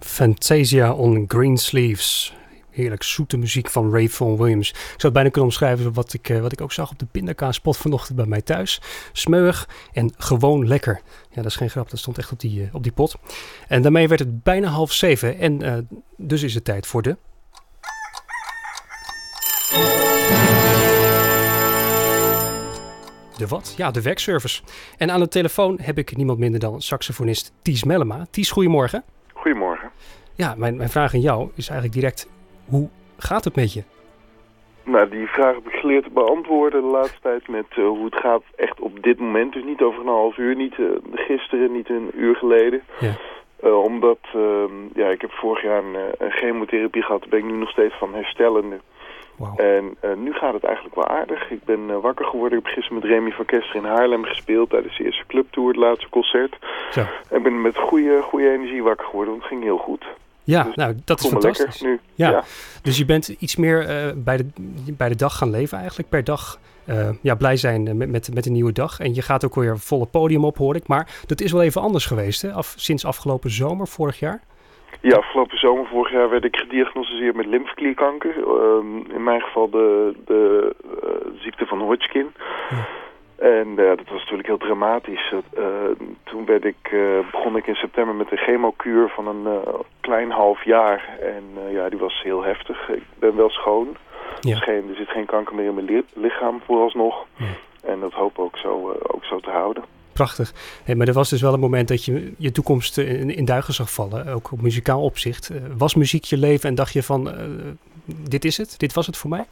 Fantasia on Green Sleeves. Heerlijk zoete muziek van Ray Vaughan Williams. Ik zou het bijna kunnen omschrijven wat ik ook zag op de pindakaaspot vanochtend bij mij thuis. Smeuig en gewoon lekker. Ja, dat is geen grap, dat stond echt op die pot. En daarmee werd het bijna 6:30 en dus is het tijd voor de... De wat? Ja, de werkservice. En aan de telefoon heb ik niemand minder dan saxofonist Ties Mellema. Ties, goedemorgen. Goedemorgen. Ja, mijn vraag aan jou is eigenlijk direct, hoe gaat het met je? Nou, die vraag heb ik geleerd te beantwoorden de laatste tijd met hoe het gaat echt op dit moment. Dus niet over een half uur, niet gisteren, niet een uur geleden. Ja. Omdat, ik heb vorig jaar een chemotherapie gehad, daar ben ik nu nog steeds van herstellende. Wow. En nu gaat het eigenlijk wel aardig. Ik ben wakker geworden. Ik heb gisteren met Remy van Kester in Haarlem gespeeld tijdens de eerste clubtour, het laatste concert. Zo. Ik ben met goede energie wakker geworden, want het ging heel goed. Ja, Dus nou, dat is fantastisch. Nu. Ja. Dus je bent iets meer bij de dag gaan leven eigenlijk. Per dag blij zijn met een nieuwe dag. En je gaat ook weer volle podium op, hoor ik. Maar dat is wel even anders geweest, hè? Sinds afgelopen zomer, vorig jaar. Ja, afgelopen zomer vorig jaar werd ik gediagnosticeerd met lymfeklierkanker. In mijn geval de ziekte van Hodgkin. Ja. En dat was natuurlijk heel dramatisch. Toen begon ik in september met een chemokuur van een klein half jaar. En die was heel heftig. Ik ben wel schoon. Ja. Dus er zit geen kanker meer in mijn lichaam vooralsnog. Ja. En dat hoop ik ook zo te houden. Prachtig. Hey, maar er was dus wel een moment dat je je toekomst in duigen zag vallen. Ook op muzikaal opzicht. Was muziek je leven en dacht je van, dit is het? Dit was het voor mij?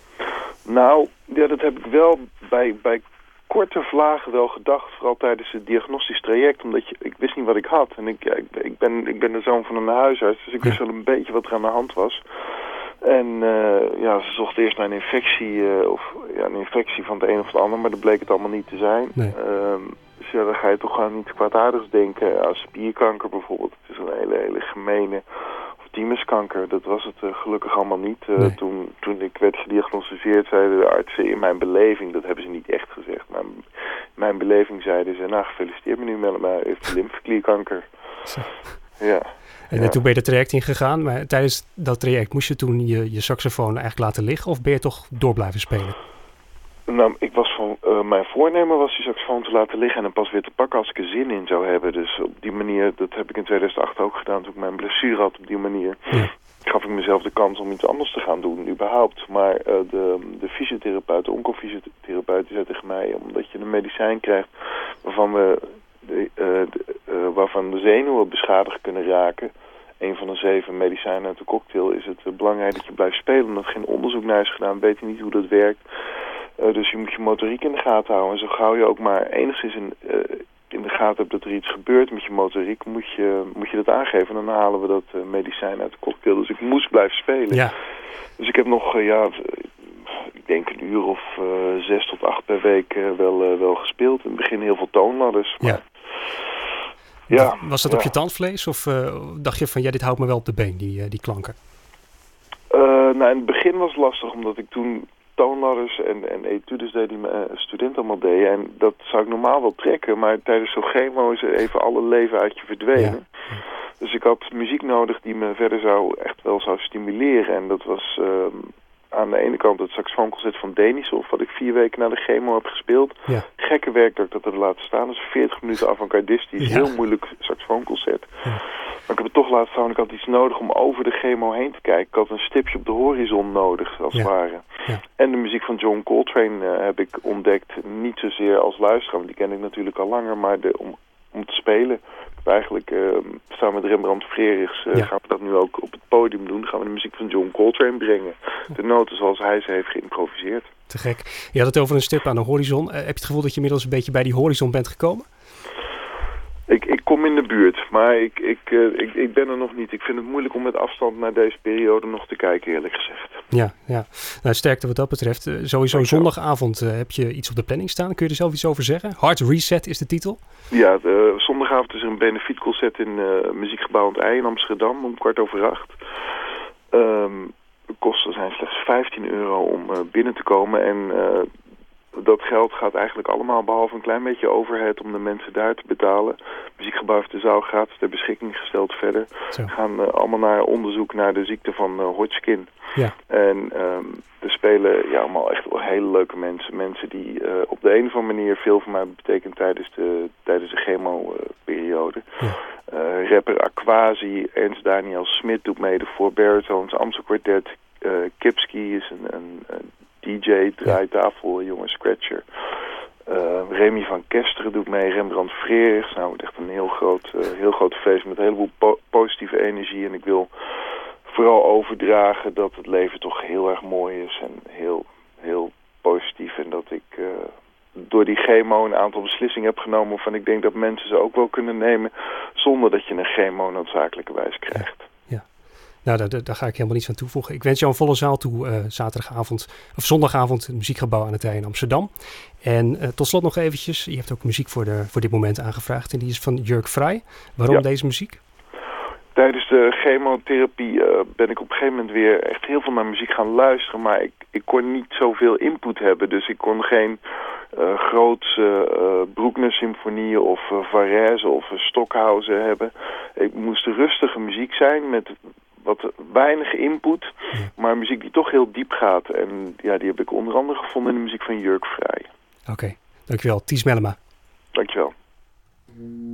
Nou, ja, dat heb ik wel bij korte vlagen wel gedacht, vooral tijdens het diagnostisch traject, omdat ik wist niet wat ik had. En ik ben de zoon van een huisarts, dus ik wist wel een beetje wat er aan de hand was. En ze zochten eerst naar een infectie, een infectie van het een of het ander, maar dat bleek het allemaal niet te zijn. Nee. Dus dan ga je toch gewoon niet kwaadaardigs denken. Aan spierkanker bijvoorbeeld, het is een hele gemene... thymuskanker, dat was het gelukkig allemaal niet. Nee. Toen ik werd gediagnosticeerd zeiden de artsen in mijn beleving, dat hebben ze niet echt gezegd, maar in mijn beleving zeiden ze, nou gefeliciteerd meneer Mellema, u heeft lymfeklierkanker. Zo. Ja. En toen ben je het traject ingegaan, maar tijdens dat traject moest je toen je saxofoon eigenlijk laten liggen of ben je toch door blijven spelen? Nou, mijn voornemen was die saxofoon te laten liggen en hem pas weer te pakken als ik er zin in zou hebben. Dus op die manier, dat heb ik in 2008 ook gedaan toen ik mijn blessure had. Op die manier gaf ik mezelf de kans om iets anders te gaan doen, überhaupt. Maar de fysiotherapeut, de oncofysiotherapeut, die zei tegen mij, omdat je een medicijn krijgt waarvan de zenuwen beschadigd kunnen raken. Een van de 7 medicijnen uit de cocktail is het belangrijk dat je blijft spelen. Omdat er geen onderzoek naar is gedaan, weet je niet hoe dat werkt. Dus je moet je motoriek in de gaten houden. En zo gauw je ook maar enigszins in de gaten hebt dat er iets gebeurt met je motoriek, moet je dat aangeven. En dan halen we dat medicijn uit de cocktail. Dus ik moest blijven spelen. Ja. Dus ik heb nog, ik denk een uur of 6 tot 8 per week wel gespeeld. In het begin heel veel toonladders. Maar, ja. Was dat op je tandvlees? Of dacht je van, dit houdt me wel op de been, die klanken? In het begin was het lastig, omdat ik toen toonladders en etudes deed die mijn studenten allemaal deden. En dat zou ik normaal wel trekken, maar tijdens zo'n chemo is er even alle leven uit je verdwenen. Ja. Dus ik had muziek nodig die me verder zou stimuleren. En dat was aan de ene kant het saxofoonconcert van Denisov, wat ik 4 weken na de chemo heb gespeeld. Ja. Gekke werk dat ik dat heb laten staan. Dus 40 minuten avant-gardistisch, heel moeilijk saxofoonconcert. Ja. Maar ik heb het toch laten staan, ik had iets nodig om over de chemo heen te kijken. Ik had een stipje op de horizon nodig, als het ware. Ja. En de muziek van John Coltrane heb ik ontdekt, niet zozeer als luisteraar, want die ken ik natuurlijk al langer, maar om te spelen. Ik heb eigenlijk samen met Rembrandt Frerichs gaan we dat nu ook op het podium doen. Gaan we de muziek van John Coltrane brengen. De noten zoals hij ze heeft geïmproviseerd. Te gek. Je had het over een stip aan de horizon. Heb je het gevoel dat je inmiddels een beetje bij die horizon bent gekomen? Ik kom in de buurt, maar ik ben er nog niet. Ik vind het moeilijk om met afstand naar deze periode nog te kijken, eerlijk gezegd. Ja. Nou, sterkte wat dat betreft. Sowieso zondagavond heb je iets op de planning staan. Kun je er zelf iets over zeggen? Hard Reset is de titel. Ja, zondagavond is er een benefietconcert in Muziekgebouw aan het IJ in Amsterdam om 8:15. De kosten zijn slechts €15 om binnen te komen en dat geld gaat eigenlijk allemaal, behalve een klein beetje overhead, om de mensen daar te betalen. Muziekgebouw heeft de zaal gratis ter beschikking gesteld verder. Zo. We gaan allemaal naar onderzoek naar de ziekte van Hodgkin. Ja. En er spelen allemaal echt wel hele leuke mensen. Mensen die op de een of andere manier veel voor mij betekent tijdens de chemo-periode. Ja. Rapper Aquasi, Ernst Daniel Smit doet mee, de Four Baritones, Amstel Quartet. Kipski is een DJ, draaitafel, jonge scratcher. Remy van Kesteren doet mee, Rembrandt Freerichs. Nou, het is echt een heel groot feest met een heleboel positieve energie. En ik wil vooral overdragen dat het leven toch heel erg mooi is en heel, heel positief. En dat ik door die chemo een aantal beslissingen heb genomen waarvan ik denk dat mensen ze ook wel kunnen nemen zonder dat je een chemo noodzakelijkerwijs krijgt. Ja. Nou, daar ga ik helemaal niets aan toevoegen. Ik wens jou een volle zaal toe zondagavond het Muziekgebouw aan het IJ in Amsterdam. En tot slot nog eventjes, je hebt ook muziek voor dit moment aangevraagd en die is van Jörg Vrij. Waarom deze muziek? Tijdens de chemotherapie ben ik op een gegeven moment weer echt heel veel naar muziek gaan luisteren, maar ik kon niet zoveel input hebben. Dus ik kon geen grootse Bruckner-symfonieën of Varese of Stockhausen hebben. Ik moest rustige muziek zijn met wat weinig input, maar muziek die toch heel diep gaat. En die heb ik onder andere gevonden in de muziek van Jörg Vrij. Oké, dankjewel. Ties Mellema. Dankjewel.